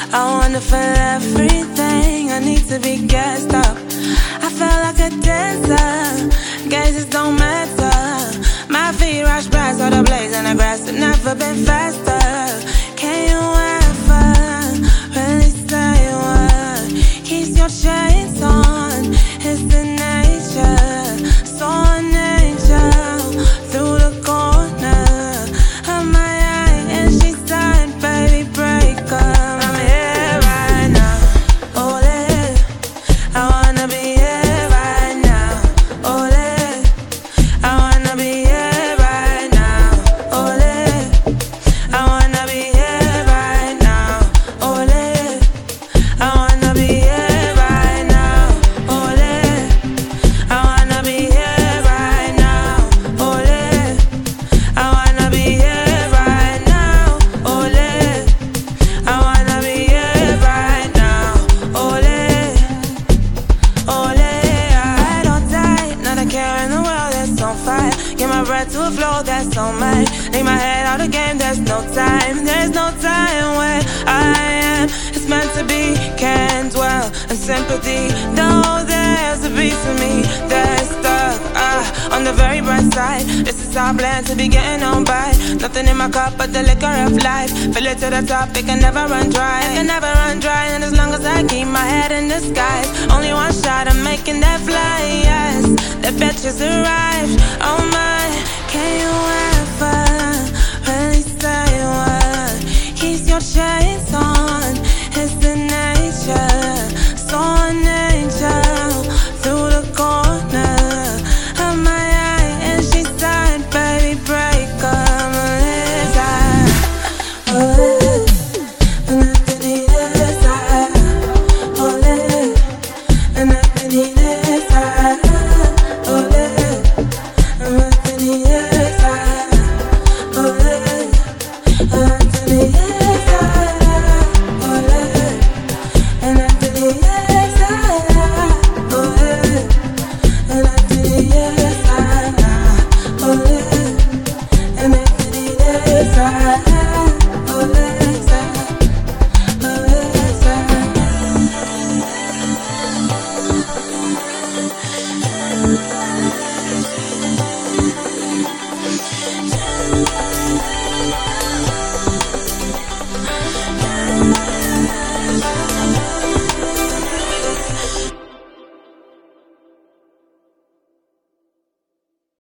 I wanna feel everything. I need to be gassed up. I feel like a dancer. Gazes don't matter. My feet rush past all the blades and the grass have never been faster. Can you ever really say what keeps your chains on? It's the nature, so an angel through the corner of my eye, and she said, "Baby, break up." I'm here right now, ole. I wanna be here right now, ole. I wanna be here right now, ole. I wanna be here right now, ole. I wanna be here right now, ole. I wanna be here right now, ole. I wanna be here right now, ole. I wanna be here right now, ole. Ole, I don't die, not a care in the world that's on fire. Get my breath to a flow that's on mine. Leave my head out of game, there's no time. There's no time where I am. It's meant to be, can't dwell in sympathy. Though there's a piece of me that's stuck on the very bright side. This is our plan to be getting on by. Nothing in my cup but the liquor of life. Fill it to the top, it can never run dry. It can never run dry, and as long as I keep my head in the skies. Only one shot, I'm making that fly, yes. The bitch has arrived.